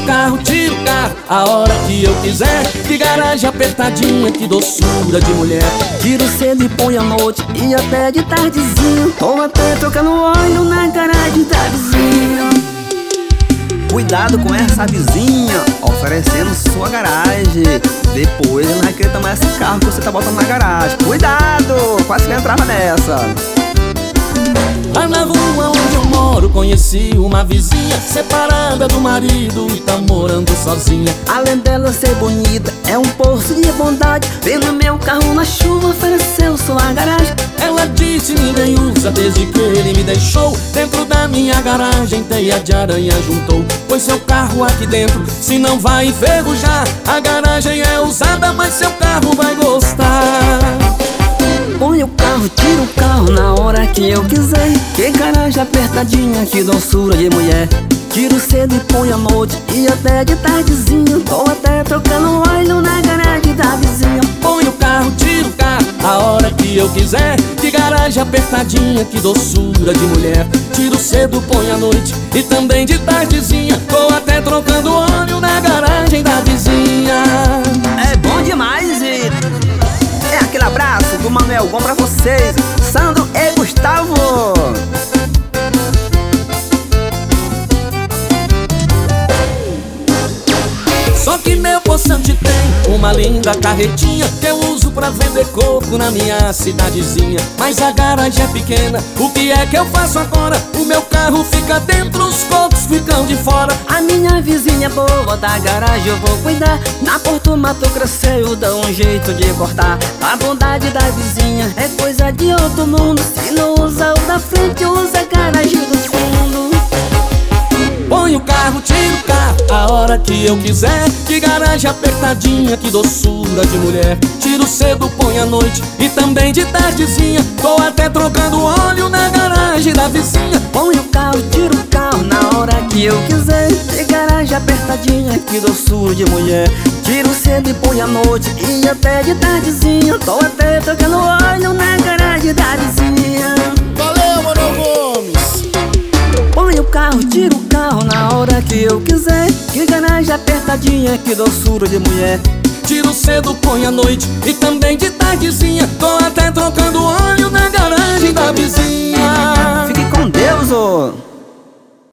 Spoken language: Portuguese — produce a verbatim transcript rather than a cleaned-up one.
carro, tiro o carro, a hora que eu quiser. Que garagem apertadinha, que doçura de mulher. Tiro cedo e põe à noite e até de tardezinho. Tô até trocando óleo na garagem da vizinha. Cuidado com essa vizinha oferecendo sua garagem. Depois ela vai querer tomar esse carro que você tá botando na garagem. Cuidado, quase que eu entrava nessa. Lá na rua onde eu moro conheci uma vizinha separada do marido e tá morando sozinha. Além dela ser bonita, é um poço de bondade. Vendo meu carro na chuva, ofereceu sua garagem. Ela disse ninguém usa desde que ele me deixou. Dentro da minha garagem teia de aranha juntou. Pois seu carro aqui dentro, se não vai enferrujar. A garagem é usada, mas seu carro vai gostar. Põe o carro, tira o carro na hora que eu quiser. Que garagem apertadinha, que doçura de mulher. Tiro cedo e põe à noite e até de tardezinho. Tô até trocando óleo na garagem da vizinha. Põe o carro, tira o carro, a hora que eu quiser. Que garagem apertadinha, que doçura de mulher. Tiro cedo, põe à noite e também de tardezinha. Tô até trocando óleo na garagem da vizinha. É bom demais e é aquele abraço do Manuel Gon pra vocês, Sandro e Gustavo. Só que meu poçante tem uma linda carretinha que eu uso pra vender coco na minha cidadezinha. Mas a garagem é pequena, o que é que eu faço agora? O meu carro fica dentro, os cocos ficam de fora. A minha vizinha boa da garagem eu vou cuidar. Na porta o mato cresceu, dá um jeito de cortar. A bondade da vizinha é coisa de outro mundo. Se não usa o da frente, usa a garagem do fundo. Põe o carro, tira o carro, a hora que eu quiser. Que garagem apertadinha, que doçura de mulher. Tiro cedo, põe à noite e também de tardezinha. Tô até trocando óleo na garagem da vizinha. Põe o carro, tira o carro na hora que eu quiser. Que garagem apertadinha, que doçura de mulher. Tiro cedo e põe à noite e até de tardezinha. Tô até trocando óleo na garagem da vizinha. Valeu, Manuel Gomes! Põe o carro, tira o carro na hora que eu quiser. Que garagem apertadinha, que doçura de mulher. Tiro cedo, põe à noite e também de tardezinha. Tô até trocando óleo na garagem da vizinha. Fique com Deus, ô!